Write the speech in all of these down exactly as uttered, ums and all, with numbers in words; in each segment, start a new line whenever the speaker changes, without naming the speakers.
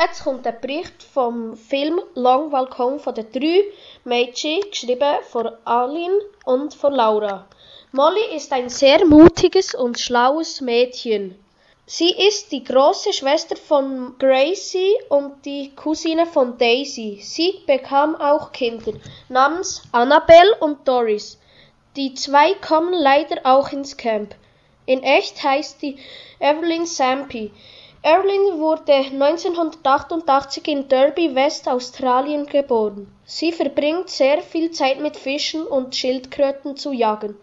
Jetzt kommt der Bericht vom Film Long Walk von den drei Mädchen, geschrieben von Aline und von Laura. Molly ist ein sehr mutiges und schlaues Mädchen. Sie ist die große Schwester von Gracie und die Cousine von Daisy. Sie bekam auch Kinder namens Annabelle und Doris. Die zwei kommen leider auch ins Camp. In echt heißt die Evelyn Sampi. Evelyn wurde neunzehnhundertachtundachtzig in Derby, Westaustralien geboren. Sie verbringt sehr viel Zeit mit Fischen und Schildkröten zu jagen.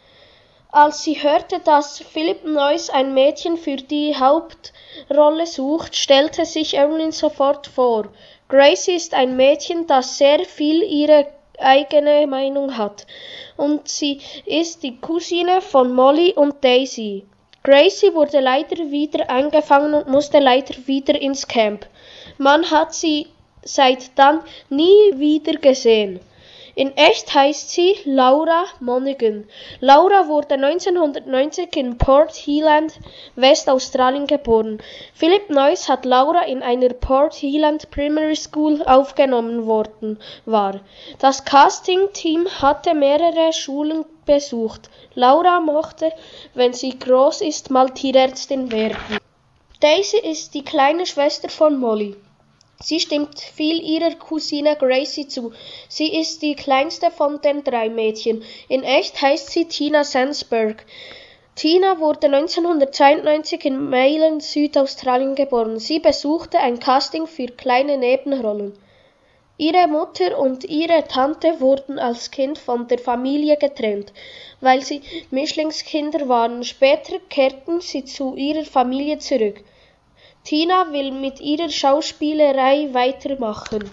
Als sie hörte, dass Philip Noyce ein Mädchen für die Hauptrolle sucht, stellte sich Evelyn sofort vor. Gracie ist ein Mädchen, das sehr viel ihre eigene Meinung hat, und sie ist die Cousine von Molly und Daisy. Gracie wurde leider wieder eingefangen und musste leider wieder ins Camp. Man hat sie seit dann nie wieder gesehen. In echt heißt sie Laura Monaghan. Laura wurde neunzehnhundertneunzig in Port Hedland, Westaustralien geboren. Philip Noyce hat Laura in einer Port Hedland Primary School aufgenommen worden war. Das Casting-Team hatte mehrere Schulen besucht. Laura mochte, wenn sie groß ist, mal Tierärztin werden. Daisy ist die kleine Schwester von Molly. Sie stimmt viel ihrer Cousine Gracie zu. Sie ist die kleinste von den drei Mädchen. In echt heißt sie Tina Sandsberg. Tina wurde neunzehnhundertzweiundneunzig in Meilen, Südaustralien geboren. Sie besuchte ein Casting für kleine Nebenrollen. Ihre Mutter und ihre Tante wurden als Kind von der Familie getrennt, weil sie Mischlingskinder waren. Später kehrten sie zu ihrer Familie zurück. Tina will mit ihrer Schauspielerei weitermachen.